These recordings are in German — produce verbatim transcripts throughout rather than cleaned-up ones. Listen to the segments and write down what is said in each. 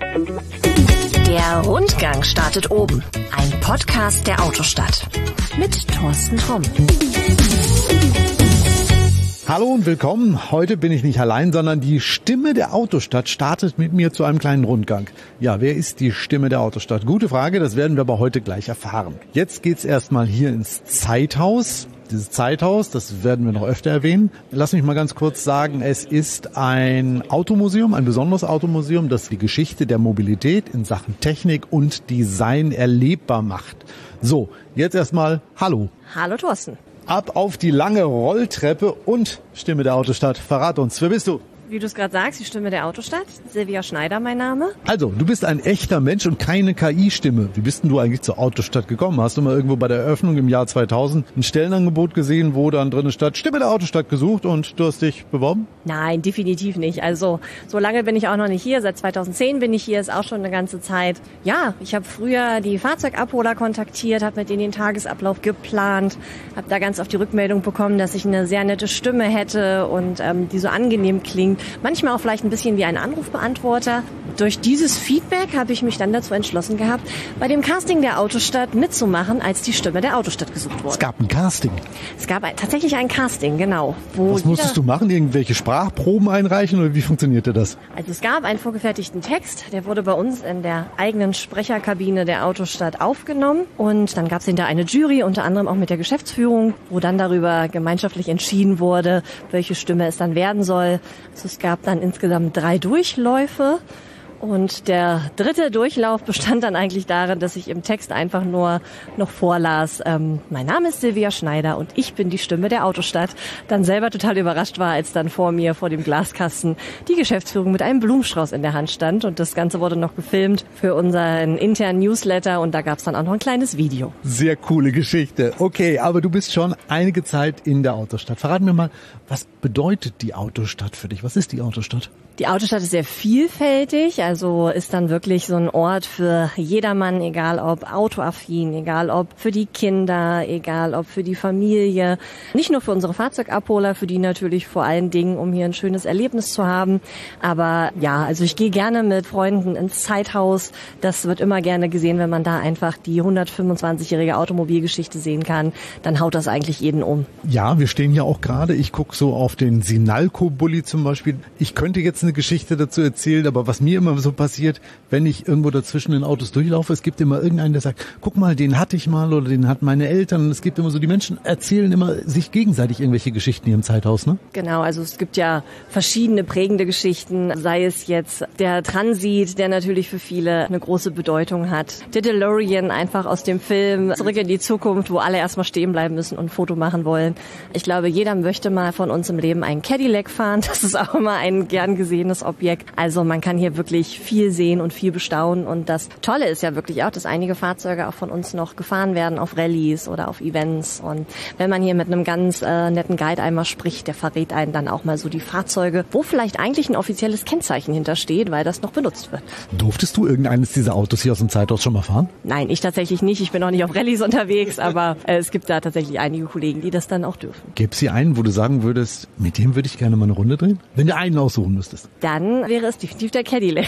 Der Rundgang startet oben. Ein Podcast der Autostadt. Mit Thorsten Tromm. Hallo und willkommen. Heute bin ich nicht allein, sondern die Stimme der Autostadt startet mit mir zu einem kleinen Rundgang. Ja, wer ist die Stimme der Autostadt? Gute Frage, das werden wir aber heute gleich erfahren. Jetzt geht's erstmal hier ins Zeithaus. Dieses Zeithaus, das werden wir noch öfter erwähnen. Lass mich mal ganz kurz sagen, es ist ein Automuseum, ein besonderes Automuseum, das die Geschichte der Mobilität in Sachen Technik und Design erlebbar macht. So, jetzt erstmal Hallo. Hallo Thorsten. Ab auf die lange Rolltreppe und Stimme der Autostadt. Verrat uns, wer bist du? Wie du es gerade sagst, die Stimme der Autostadt. Silvia Schneider, mein Name. Also, du bist ein echter Mensch und keine K I-Stimme. Wie bist denn du eigentlich zur Autostadt gekommen? Hast du mal irgendwo bei der Eröffnung im Jahr zweitausend ein Stellenangebot gesehen, wo dann drin stand, Stimme der Autostadt gesucht und du hast dich beworben? Nein, definitiv nicht. Also, so lange bin ich auch noch nicht hier. Seit zweitausendzehn bin ich hier, ist auch schon eine ganze Zeit. Ja, ich habe früher die Fahrzeugabholer kontaktiert, habe mit denen den Tagesablauf geplant, habe da ganz oft die Rückmeldung bekommen, dass ich eine sehr nette Stimme hätte und ähm, die so angenehm klingt. Manchmal auch vielleicht ein bisschen wie ein Anrufbeantworter. Durch dieses Feedback habe ich mich dann dazu entschlossen gehabt, bei dem Casting der Autostadt mitzumachen, als die Stimme der Autostadt gesucht wurde. Es gab ein Casting? Es gab ein, tatsächlich ein Casting, genau. Wo Was musstest du machen? Irgendwelche Sprachproben einreichen oder wie funktionierte das? Also es gab einen vorgefertigten Text, der wurde bei uns in der eigenen Sprecherkabine der Autostadt aufgenommen. Und dann gab es hinterher eine Jury, unter anderem auch mit der Geschäftsführung, wo dann darüber gemeinschaftlich entschieden wurde, welche Stimme es dann werden soll. Also es gab dann insgesamt drei Durchläufe. Und der dritte Durchlauf bestand dann eigentlich darin, dass ich im Text einfach nur noch vorlas, ähm, mein Name ist Silvia Schneider und ich bin die Stimme der Autostadt. Dann selber total überrascht war, als dann vor mir, vor dem Glaskasten, die Geschäftsführung mit einem Blumenstrauß in der Hand stand. Und das Ganze wurde noch gefilmt für unseren internen Newsletter und da gab es dann auch noch ein kleines Video. Sehr coole Geschichte. Okay, aber du bist schon einige Zeit in der Autostadt. Verrat mir mal, was bedeutet die Autostadt für dich? Was ist die Autostadt? Die Autostadt ist sehr vielfältig, also ist dann wirklich so ein Ort für jedermann, egal ob autoaffin, egal ob für die Kinder, egal ob für die Familie. Nicht nur für unsere Fahrzeugabholer, für die natürlich vor allen Dingen, um hier ein schönes Erlebnis zu haben. Aber ja, also ich gehe gerne mit Freunden ins Zeithaus. Das wird immer gerne gesehen, wenn man da einfach die hundertfünfundzwanzigjährige Automobilgeschichte sehen kann. Dann haut das eigentlich jeden um. Ja, wir stehen hier auch gerade. Ich gucke so auf den Sinalco-Bulli zum Beispiel. Ich könnte jetzt eine Geschichte dazu erzählen, aber was mir immer so passiert, wenn ich irgendwo dazwischen in Autos durchlaufe, es gibt immer irgendeinen, der sagt, guck mal, den hatte ich mal oder den hatten meine Eltern. Es gibt immer so, die Menschen erzählen immer sich gegenseitig irgendwelche Geschichten hier im Zeithaus, ne? Genau, also es gibt ja verschiedene prägende Geschichten, sei es jetzt der Transit, der natürlich für viele eine große Bedeutung hat. Der DeLorean einfach aus dem Film Zurück in die Zukunft, wo alle erstmal stehen bleiben müssen und ein Foto machen wollen. Ich glaube, jeder möchte mal von uns im Leben einen Cadillac fahren. Das ist auch immer ein gern gesehenes Objekt. Also man kann hier wirklich viel sehen und viel bestaunen. Und das Tolle ist ja wirklich auch, dass einige Fahrzeuge auch von uns noch gefahren werden auf Rallyes oder auf Events. Und wenn man hier mit einem ganz äh, netten Guide einmal spricht, der verrät einen dann auch mal so die Fahrzeuge, wo vielleicht eigentlich ein offizielles Kennzeichen hintersteht, weil das noch benutzt wird. Durftest du irgendeines dieser Autos hier aus dem Zeithaus schon mal fahren? Nein, ich tatsächlich nicht. Ich bin auch nicht auf Rallyes unterwegs, aber äh, es gibt da tatsächlich einige Kollegen, die das dann auch dürfen. Gäbe es hier einen, wo du sagen würdest, mit dem würde ich gerne mal eine Runde drehen? Wenn du einen aussuchen müsstest. Dann wäre es definitiv der Cadillac.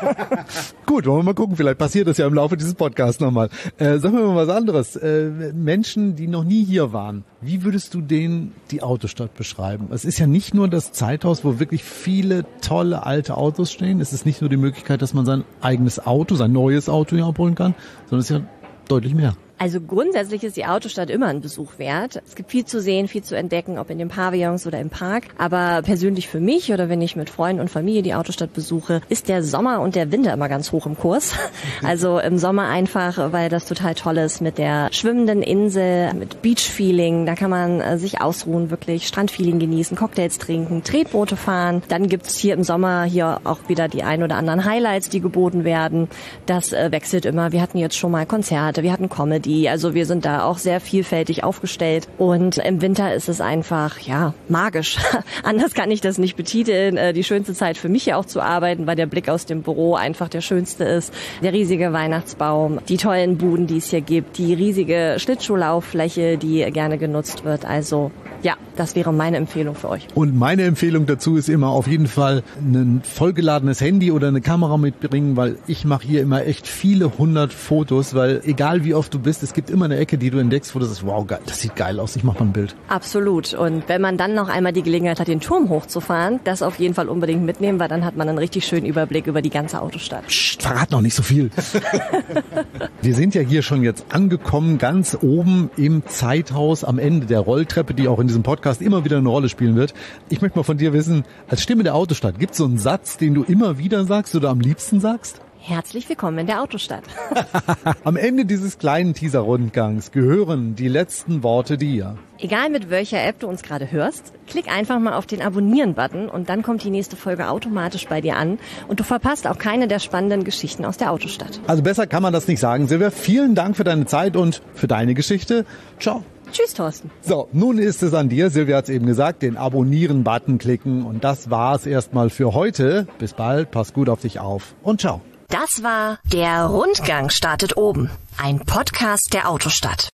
Gut, wollen wir mal gucken. Vielleicht passiert das ja im Laufe dieses Podcasts nochmal. Äh, sagen wir mal was anderes. Äh, Menschen, die noch nie hier waren, wie würdest du denen die Autostadt beschreiben? Es ist ja nicht nur das Zeithaus, wo wirklich viele tolle alte Autos stehen. Es ist nicht nur die Möglichkeit, dass man sein eigenes Auto, sein neues Auto hier abholen kann, sondern es ist ja deutlich mehr. Also grundsätzlich ist die Autostadt immer ein Besuch wert. Es gibt viel zu sehen, viel zu entdecken, ob in den Pavillons oder im Park. Aber persönlich für mich oder wenn ich mit Freunden und Familie die Autostadt besuche, ist der Sommer und der Winter immer ganz hoch im Kurs. Also im Sommer einfach, weil das total toll ist mit der schwimmenden Insel, mit Beach-Feeling. Da kann man sich ausruhen, wirklich Strandfeeling genießen, Cocktails trinken, Tretboote fahren. Dann gibt's hier im Sommer hier auch wieder die ein oder anderen Highlights, die geboten werden. Das äh, wechselt immer. Wir hatten jetzt schon mal Konzerte, wir hatten Comedy. Also wir sind da auch sehr vielfältig aufgestellt und im Winter ist es einfach, ja, magisch. Anders kann ich das nicht betiteln. Die schönste Zeit für mich hier auch zu arbeiten, weil der Blick aus dem Büro einfach der schönste ist. Der riesige Weihnachtsbaum, die tollen Buden, die es hier gibt, die riesige Schlittschuhlauffläche, die gerne genutzt wird. Also Ja, das wäre meine Empfehlung für euch. Und meine Empfehlung dazu ist immer auf jeden Fall ein vollgeladenes Handy oder eine Kamera mitbringen, weil ich mache hier immer echt viele hundert Fotos, weil egal wie oft du bist, es gibt immer eine Ecke, die du entdeckst, wo du sagst, wow, geil, das sieht geil aus, ich mache mal ein Bild. Absolut. Und wenn man dann noch einmal die Gelegenheit hat, den Turm hochzufahren, das auf jeden Fall unbedingt mitnehmen, weil dann hat man einen richtig schönen Überblick über die ganze Autostadt. Psst, verrat noch nicht so viel. Wir sind ja hier schon jetzt angekommen, ganz oben im Zeithaus am Ende der Rolltreppe, die auch in diesem Podcast immer wieder eine Rolle spielen wird. Ich möchte mal von dir wissen, als Stimme der Autostadt, gibt es so einen Satz, den du immer wieder sagst oder am liebsten sagst? Herzlich willkommen in der Autostadt. Am Ende dieses kleinen Teaser-Rundgangs gehören die letzten Worte dir. Egal mit welcher App du uns gerade hörst, klick einfach mal auf den Abonnieren-Button und dann kommt die nächste Folge automatisch bei dir an und du verpasst auch keine der spannenden Geschichten aus der Autostadt. Also besser kann man das nicht sagen. Silvia, vielen Dank für deine Zeit und für deine Geschichte. Ciao. Tschüss, Thorsten. So, nun ist es an dir. Silvia hat es eben gesagt, den Abonnieren-Button klicken und das war's erstmal für heute. Bis bald, pass gut auf dich auf und ciao. Das war Der Rundgang startet oben, ein Podcast der Autostadt.